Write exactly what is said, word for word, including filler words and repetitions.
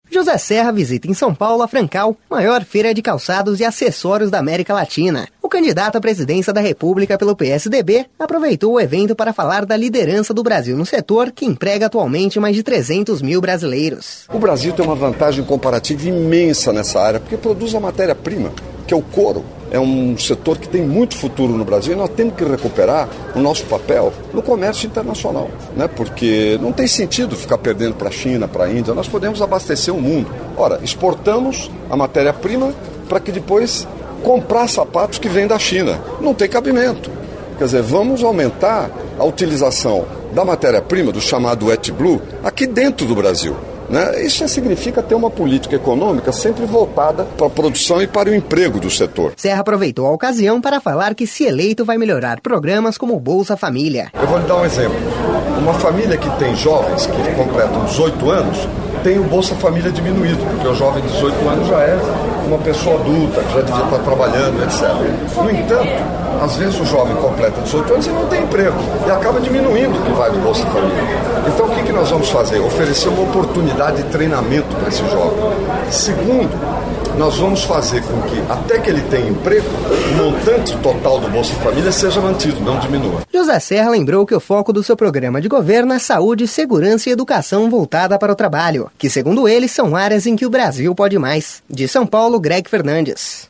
José Serra visita em São Paulo a Francal, maior feira de calçados e acessórios da América Latina. O candidato à presidência da República pelo P S D B aproveitou o evento para falar da liderança do Brasil no setor, que emprega atualmente mais de trezentos mil brasileiros. O Brasil tem uma vantagem comparativa imensa nessa área, porque produz a matéria-prima, que é o couro. É um setor que tem muito futuro no Brasil e nós temos que recuperar o nosso papel no comércio internacional, né? Porque não tem sentido ficar perdendo para a China, para a Índia. Nós podemos abastecer o mundo. Ora, exportamos a matéria-prima para que depois comprar sapatos que vêm da China. Não tem cabimento. Quer dizer, vamos aumentar a utilização da matéria-prima, do chamado wet blue, aqui dentro do Brasil. Né? Isso significa ter uma política econômica sempre voltada para a produção e para o emprego do setor. Serra aproveitou a ocasião para falar que, se eleito, vai melhorar programas como o Bolsa Família. Eu vou lhe dar um exemplo. Uma família que tem jovens que completam dezoito anos tem o Bolsa Família diminuído, porque o jovem de dezoito anos já é uma pessoa adulta, que já devia estar trabalhando, etcétera. No entanto, às vezes o jovem completa dezoito anos e não tem emprego, e acaba diminuindo o que vai do Bolsa Família. Então o que, que nós vamos fazer? Oferecer uma oportunidade de treinamento para esse jovem. Segundo, nós vamos fazer com que, até que ele tenha emprego, o montante total do Bolsa Família seja mantido, não diminua. José Serra lembrou que o foco do seu programa de governo é saúde, segurança e educação voltada para o trabalho, que, segundo ele, são áreas em que o Brasil pode mais. De São Paulo, Greg Fernandes.